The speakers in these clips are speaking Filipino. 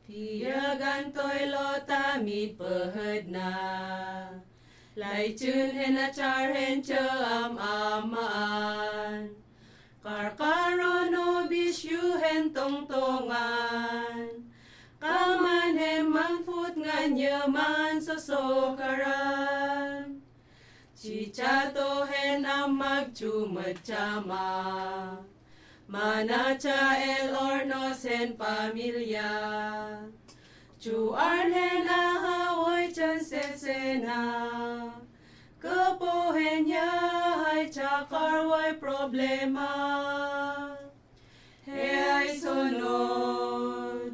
Tiyagan to'y lota mit pahad na. Lai chun hen na char hen cha amaan. Karkaron o bisyu hen tong tongan. Kaman hem mang fut ngan yaman sosokaran. Chichato hen amag chumat chama. Mana cha el ornos hen pamilya. Chuan hen ahawoy chan sesena. Kapo hen yahay chakarway problema. He ay sunod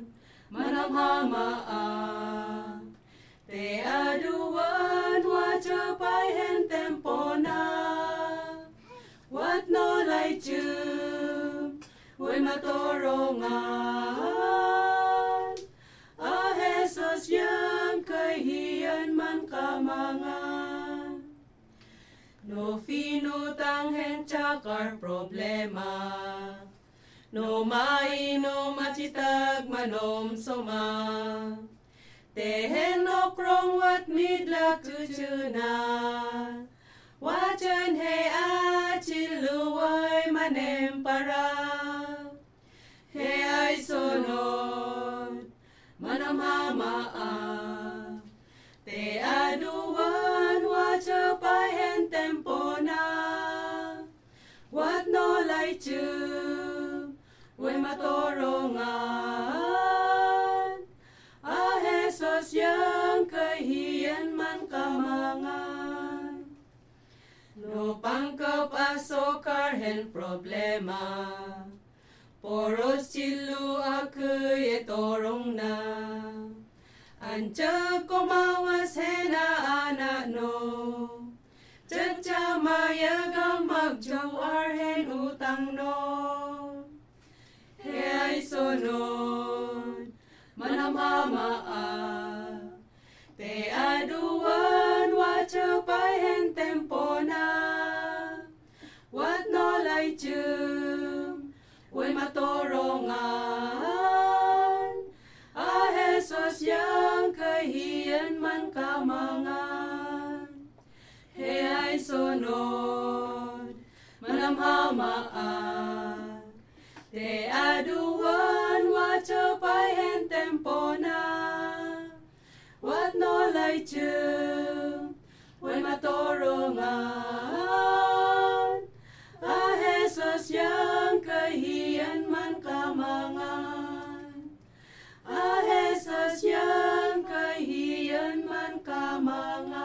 manamhamaa. Te aduan wachapay hen tempona. Wat no lai chum way matorongan. Jesus yang kahiyan man kamangan. No finutang hen chakar problema. No maino machitag manom soma. Tehen okrong wat midla kuchuna. Wajan he achiluway manem para. He ay sunod manamhamaa. Te aduan wachapay hen tempona. Wat no lai chum way matorongan. Jesus yang kahiyan man kamangan. No pangkap asokar hen problema. Poros chilu akuy etorong na. Ancha kumawas hena anak no. Chacha mayagang magjawar hen utang no. He ay sunod manamhamaa. Te aduan wachapay hen tempona. Wat no lai chum way matorongan. Jesus yang kahiyan man kamangan. He ay sunod manamhamaa. Te aduan wachapay hen tempona. Wat no lai chum way matorongan. Jesus yang kahiyan man kamangan. Jesus yang kahiyan man kamangan.